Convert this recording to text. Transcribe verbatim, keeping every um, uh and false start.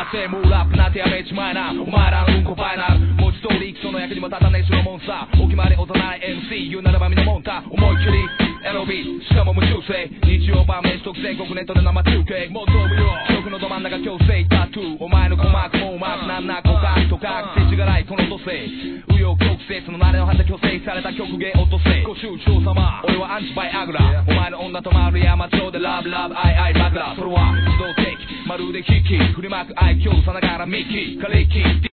せもうラップなんてやめちまえな。お前らのうんこファイナル文字通りその役にも立たねえ白モンスターお決まり幼い エムシー 言うならばみのもんた思いっきり エルビー しかも無修正日曜晩飯特全国ネットで生中継もっと無料食のど真ん中強制タトゥーお前の鼓膜もうまくなんな告白とか世知辛いこの土星紆余曲折その慣れの果て虚勢された曲芸落とせご愁傷様俺はアンチバイアグラお前の女と丸山町でラブラブアイアイバグラそれは自動的まるでキキ振りまく愛嬌さながらミッキーカリキ